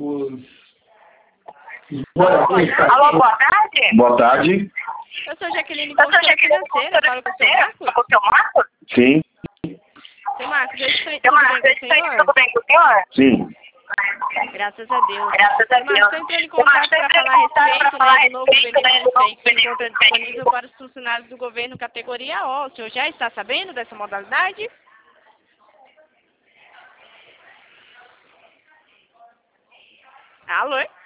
Alô, boa tarde. Boa tarde. Eu sou Jaqueline, consultora financeira. Fala com o seu Marcos? Sim. Seu Marcos, eu estou tudo bem com o senhor? Sim. Graças a Deus. Marcos, estou entrando em contato para falar a respeito do novo benefício que se encontra disponível para os funcionários do governo categoria O. O senhor já está sabendo dessa modalidade? Alô?